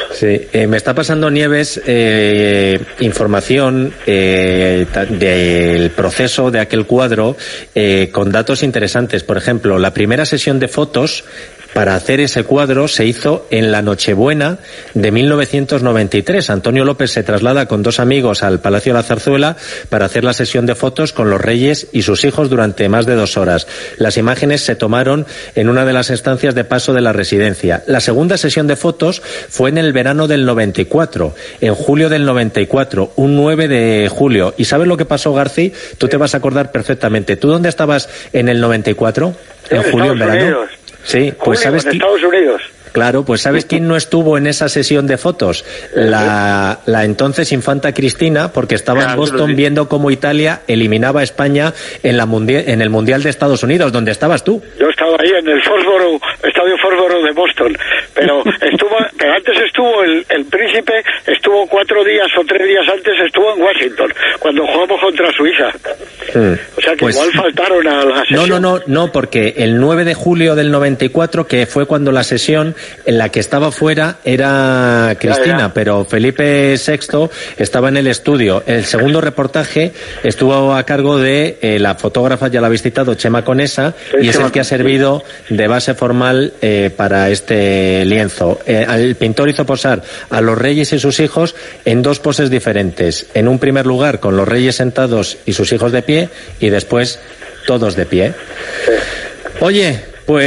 Sí, eh, me está pasando Nieves eh, información eh, del proceso de aquel cuadro eh, con datos interesantes. Por ejemplo, la primera sesión de fotos para hacer ese cuadro se hizo en la Nochebuena de mil novecientos noventa y tres. Antonio López se traslada con dos amigos al Palacio de la Zarzuela para hacer la sesión de fotos con los reyes y sus hijos durante más de dos horas. Las imágenes se tomaron en una de las estancias de paso de la residencia. La segunda sesión de fotos fue en el verano del noventa y cuatro, en julio del noventa y cuatro, un nueve de julio. ¿Y sabes lo que pasó, Garci? Tú te vas a acordar perfectamente. ¿Tú dónde estabas en el noventa y cuatro? En julio, en verano. Unidos. Sí, pues Julio, sabes en que... Estados Unidos. Claro, pues ¿sabes quién no estuvo en esa sesión de fotos? La, la entonces infanta Cristina, porque estaba en Boston viendo cómo Italia eliminaba a España en, la mundial, en el Mundial de Estados Unidos, donde estabas tú. Yo estaba ahí en el Foxborough, Estadio Foxborough de Boston, pero estuvo, pero antes estuvo el, el príncipe, estuvo cuatro días o tres días antes, estuvo en Washington, cuando jugamos contra Suiza. Hmm. O sea que pues, igual faltaron a la sesión. No, no, no, no, porque el nueve de julio del noventa y cuatro, que fue cuando la sesión en la que estaba fuera era Cristina, ya, ya. pero Felipe sexto estaba en el estudio. El segundo reportaje estuvo a cargo de eh, la fotógrafa, ya la habéis citado, Chema Conesa, sí, y es el que ha servido de base formal eh, para este lienzo. Eh, el pintor hizo posar a los reyes y sus hijos en dos poses diferentes. En un primer lugar con los reyes sentados y sus hijos de pie, y después todos de pie. Sí. Oye,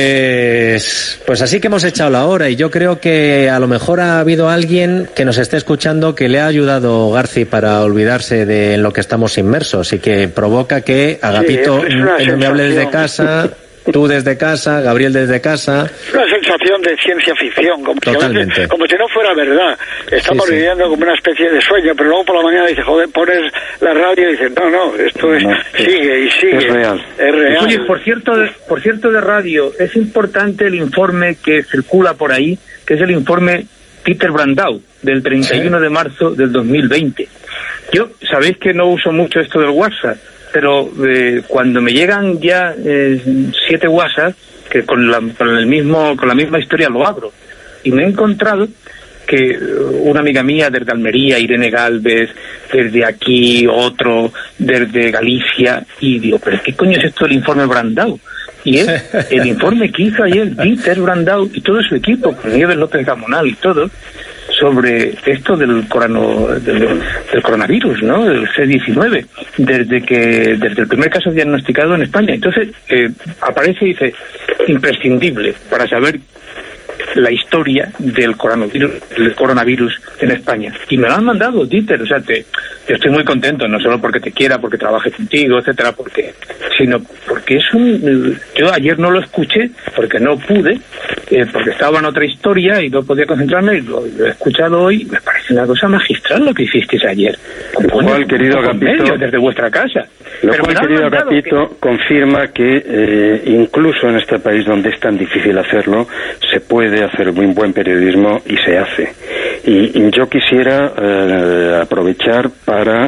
Pues, pues así que hemos echado la hora, y yo creo que a lo mejor ha habido alguien que nos esté escuchando que le ha ayudado, Garci, para olvidarse de en lo que estamos inmersos, y que provoca que Agapito sí, me hable desde casa, tú desde casa, Gabriel desde casa. Es una sensación de ciencia ficción, como, Totalmente. Si, veces, como si no fuera verdad. Estamos sí, sí. viviendo como una especie de sueño, pero luego por la mañana dices, joder, pones la radio y dices, no, no, esto es, no, sigue y sigue. Es real. Es real. Oye, por cierto, de, por cierto de radio, es importante el informe que circula por ahí, que es el informe Peter Brandau, del treinta y uno ¿Sí? de marzo del dos mil veinte. Yo, sabéis que no uso mucho esto del WhatsApp, pero eh, cuando me llegan ya eh, siete WhatsApp, que con la, con el mismo con la misma historia lo abro, y me he encontrado que una amiga mía desde Almería, Irene Galvez, desde aquí otro, desde Galicia, y digo, pero ¿qué coño es esto del informe Brandau? Y es el informe que hizo ayer Peter Brandau y todo su equipo, con Nieves López Gamonal y todo, sobre esto del, corano, del, del coronavirus, ¿no? Del C diecinueve, desde que desde el primer caso diagnosticado en España. Entonces eh, aparece y dice, imprescindible para saber la historia del coronavirus, del coronavirus en España. Y me lo han mandado, Dieter, o sea, te, yo estoy muy contento, no solo porque te quiera, porque trabaje contigo, etcétera, porque, sino porque es un... Yo ayer no lo escuché, porque no pude, eh, porque estaba en otra historia y no podía concentrarme, y lo, lo he escuchado hoy, me parece una cosa magistral lo que hicisteis ayer. Lo cual, querido Agapito, desde vuestra casa. Lo cual, querido Agapito, que... confirma que eh, incluso en este país donde es tan difícil hacerlo, se puede hacer muy buen periodismo y se hace. Y, y yo quisiera eh, aprovechar para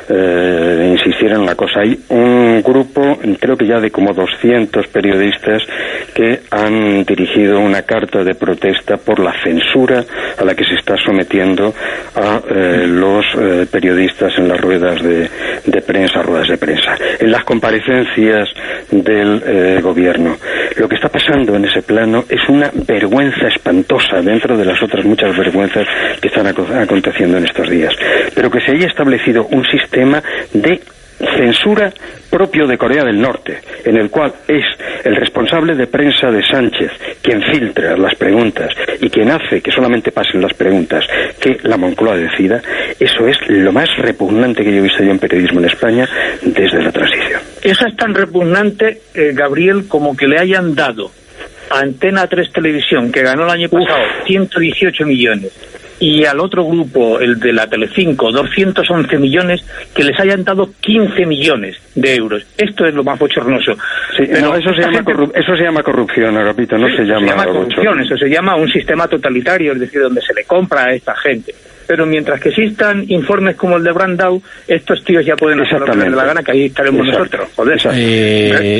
eh, insistir en una cosa. Hay un grupo, creo que ya de como doscientos periodistas, que han dirigido una carta de protesta por la censura a la que se está sometiendo a eh, los eh, periodistas en las ruedas de, de prensa, ruedas de prensa, en las comparecencias del eh, gobierno. Lo que está pasando en ese plano es una vergüenza espantosa dentro de las otras muchas vergüenzas que están aconteciendo en estos días, pero que se haya establecido un sistema de censura propio de Corea del Norte, en el cual es el responsable de prensa de Sánchez quien filtra las preguntas y quien hace que solamente pasen las preguntas que la Moncloa decida. Eso es lo más repugnante que yo he visto yo en periodismo en España desde la transición. Eso es tan repugnante, eh, Gabriel, como que le hayan dado a Antena tres Televisión, que ganó el año pasado Uf. ciento dieciocho millones, y al otro grupo, el de la Telecinco, doscientos once millones, que les hayan dado quince millones de euros. Esto es lo más bochornoso. Sí, Pero no, eso se llama gente... corrup- eso se llama corrupción, Agapito, no sí, se llama, se llama corrupción, eso se llama un sistema totalitario, es decir, donde se le compra a esta gente. Pero mientras que existan informes como el de Brandau, estos tíos ya pueden hacer lo que les dé la gana, que ahí estaremos Exacto. nosotros. Joder. Eh,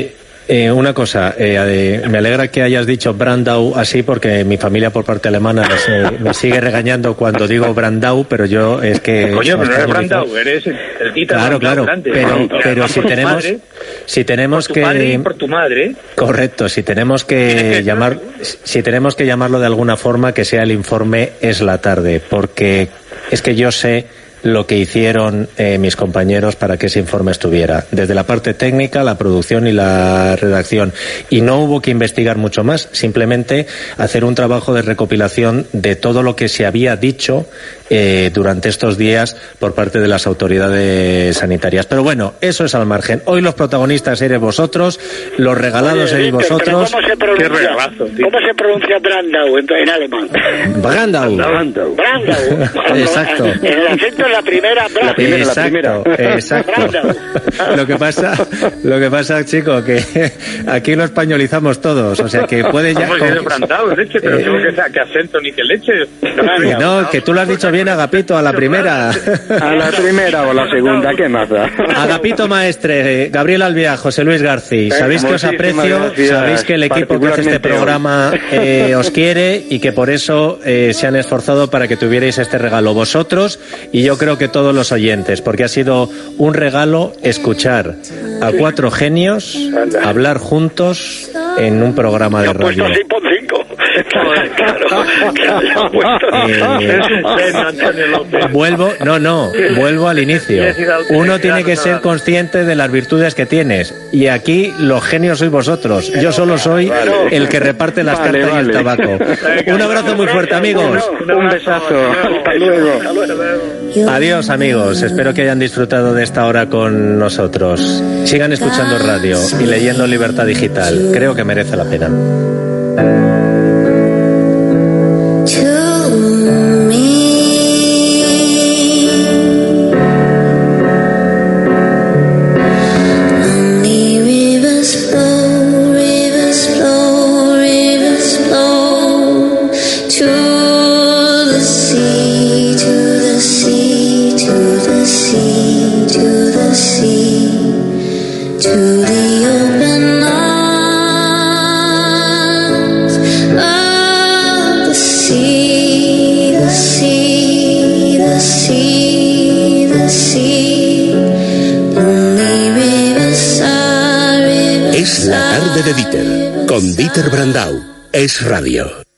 Eh, una cosa, eh, me alegra que hayas dicho Brandau así, porque mi familia por parte alemana me, se, me sigue regañando cuando digo Brandau, pero yo es que... Coño, pero no eres Brandau, eres el Dieter Claro, Brandau, claro, grande. pero, pero si tenemos... Madre, si tenemos por tu que... padre y por tu madre. Correcto, si tenemos que llamar, si tenemos que llamarlo de alguna forma, que sea el informe Es la Tarde, porque es que yo sé lo que hicieron eh, mis compañeros para que ese informe estuviera, desde la parte técnica, la producción y la redacción, y no hubo que investigar mucho más, simplemente hacer un trabajo de recopilación de todo lo que se había dicho eh, durante estos días por parte de las autoridades sanitarias. Pero bueno, eso es al margen. Hoy los protagonistas eres vosotros, los regalados Oye, eres vosotros. ¿Cómo se pronuncia, ¿Qué regalazo, tío? ¿Cómo se pronuncia Brandau en, en alemán? Brandau. Brandau. Brandau. Exacto. En el acento es la primera. Brandau. La primera, exacto, la primera. Exacto. Lo que pasa, lo que pasa, chico, que aquí lo españolizamos todos, o sea que puede ya. Vamos, con... Brandau, leche, pero tengo que que acento ni que leche. No, no, que tú lo has dicho bien, Agapito, a la primera. A la primera o la segunda, ¿qué más da? Agapito Maestre, Gabriel Albiá, José Luis García, sabéis que os aprecio, sabéis que el equipo que hace este programa eh, os quiere y que por eso eh, se han esforzado para que tuvierais este regalo vosotros y yo creo que todos los oyentes, porque ha sido un regalo escuchar a cuatro genios hablar juntos en un programa de radio. Así por cinco. Eh, vuelvo, no, no, vuelvo al inicio. Uno tiene que ser consciente de las virtudes que tienes y aquí los genios sois vosotros. Yo solo soy el que reparte las vale, cartas vale. y el tabaco. Un abrazo muy fuerte, amigos. Un besazo. Hasta luego. Adiós, amigos. Espero que hayan disfrutado de esta hora con nosotros. Sigan escuchando radio y leyendo Libertad Digital. Creo que merece la pena. Es la tarde de Dieter, con Dieter Brandau. Es radio.